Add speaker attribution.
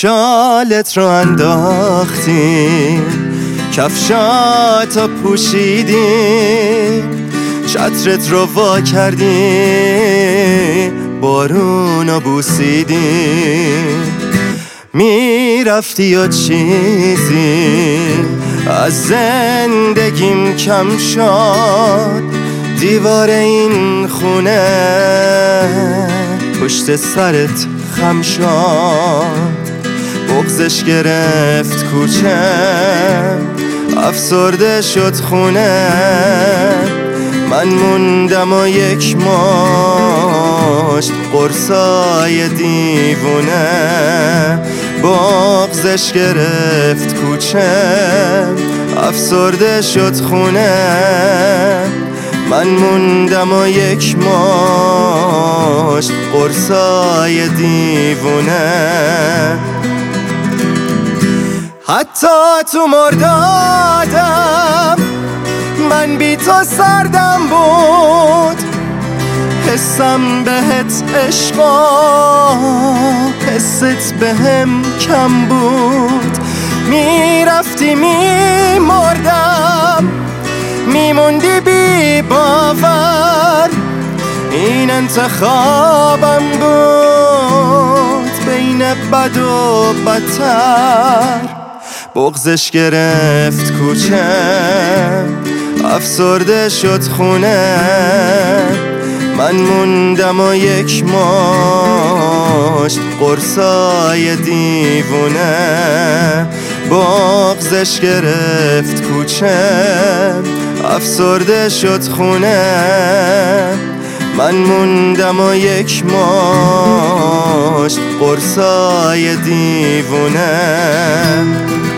Speaker 1: شالت رو انداختیم، کفشاتو پوشیدیم، چترت رو وا کردیم، بارونو بوسیدیم. میرفتی و چیزی از زندگیم کم شد، دیوار این خونه پشت سرت خم شد. بغضش گرفت کوچم، افسرده شد خونه، من موندم و یک مشت قرصای دیوونه. بغضش گرفت کوچم، افسرده شد خونه، من موندم و یک مشت قرصای دیوونه. حتی تو مردادم من بی تو سردم بود، حسم بهت عشقا حست بهم کم بود. میرفتی میمردم، میموندی بی باور، این انتخابم بود بین بد و بدتر. بغضش گرفت کوچم، افسرده شد خونه، من موندم و یک مشت قرصای دیوونه. بغضش گرفت کوچم، افسرده شد خونه، من موندم و یک مشت قرصای دیوونه.